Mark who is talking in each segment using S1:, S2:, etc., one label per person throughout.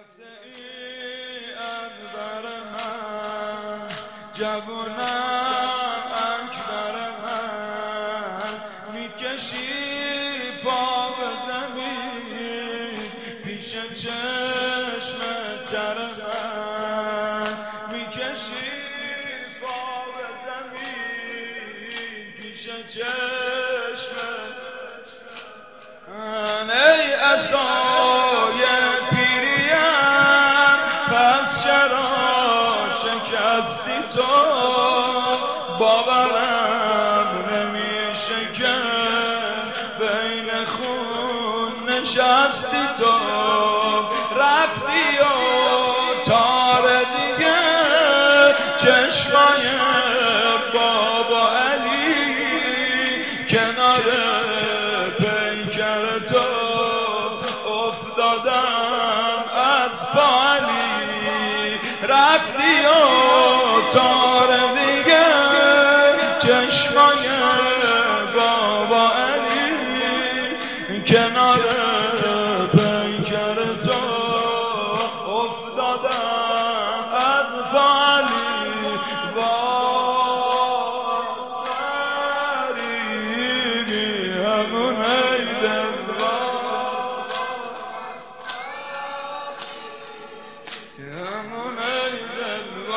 S1: رفته ای از بر من جوونم اکبر من میکشی پا به زمین پیش چشم تر من میکشی پا به زمین پیش چشم من ای عصای پیریم پس چرا شکستی تو باورم نمیشه که بین خون نشستی تو رفتی و تار دیگه چشمای بابا علی کنار پیکر تو افتادم از پا علی رفتی و تار دیگه چشمای بابا علی کنار پیکر تو افتادم از پا علی غریبی همون ایدم همون ایدم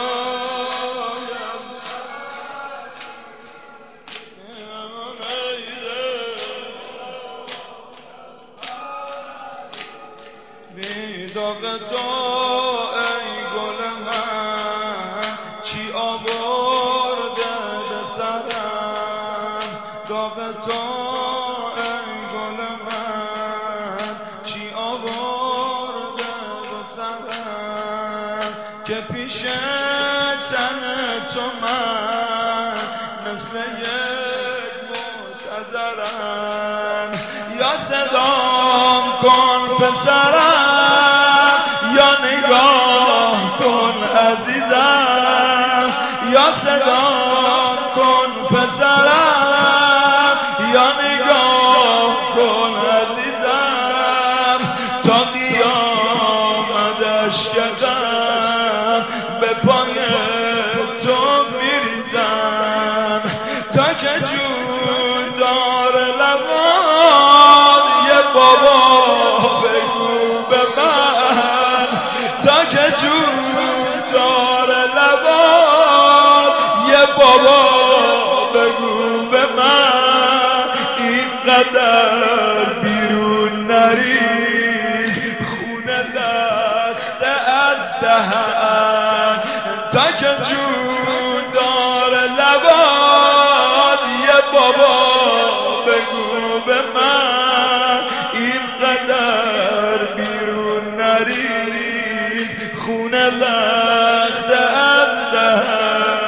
S1: بیداغ تو ای گل من چی آورده به سرم داغ تو ای گل من چی آورده به سرم که پیش تن تو من مثل یک منتظرم یا صدام کن پسرم یا نگاه کن عزیزم یا صدام کن پسرم یا نگاه کن عزیزم تا قیامتش کردم به پای تو میریزم تا که جون دار لبان یه بابا بگو به من تا که جون دار لبان یه بابا بگو به من اینقدر بیرون نریز خون لخته از دهن تا که جون دار لبان یه بابا بگو به من اینقدر بیرون نریز خون لخته از دهن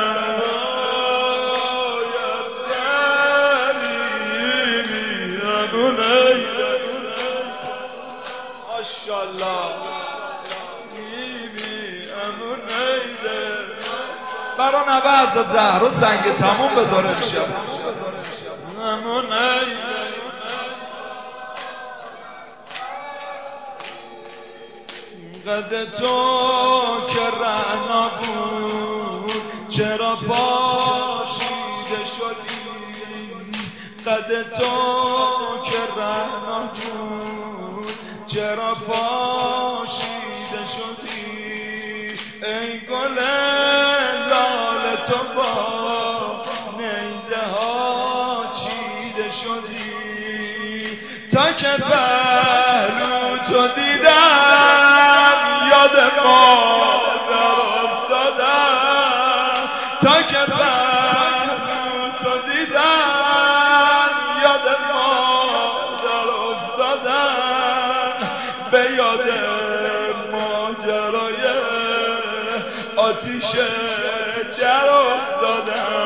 S1: ماشاءالله بیبی امون ایده برا نبه حضرت زهرا سنگ تموم بذاره امشب امون ایده قد تو که رعنا بود چرا پاشیده شدی قد تو که رعنا بود چرا پاشیده شدی ای گل لال تو با نیزه ها چیده شدی تا که پهلو تو دیدم یاد مادر افتادم تا که پهلو تو دیدم یاد مادر افتادم به یاد ماجرای آتیش در افتادم